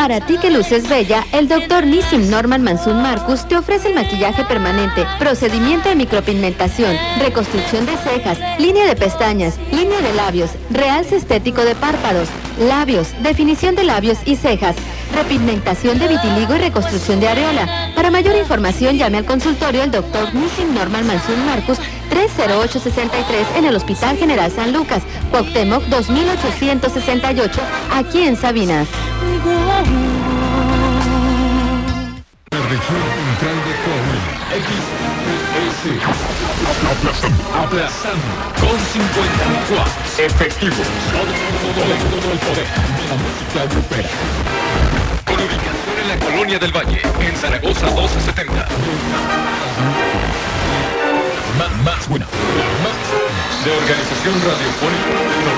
Para ti que luces bella, el Dr. Nissim Norman Mansoon Marcus te ofrece el maquillaje permanente, procedimiento de micropigmentación, reconstrucción de cejas, línea de pestañas, línea de labios, realce estético de párpados, labios, definición de labios y cejas, repigmentación de vitiligo y reconstrucción de areola. Para mayor información llame al consultorio del Dr. Nissim Norman Mansoon Marcus 30863 en el Hospital General San Lucas, Cuauhtémoc 2868, aquí en Sabinas. La región central de Coahuila. XS. Aplastando. Con 50 watts. Efectivos. Todo el poder de la música grupera. Con ubicación en la Colonia del Valle, en Zaragoza 1270. Más buena. Más de Organización Radiofónica